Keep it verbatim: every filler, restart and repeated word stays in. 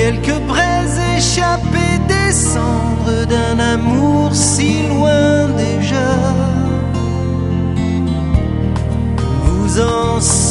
quelques braises échappées des cendres d'un amour si loin déjà. Vous en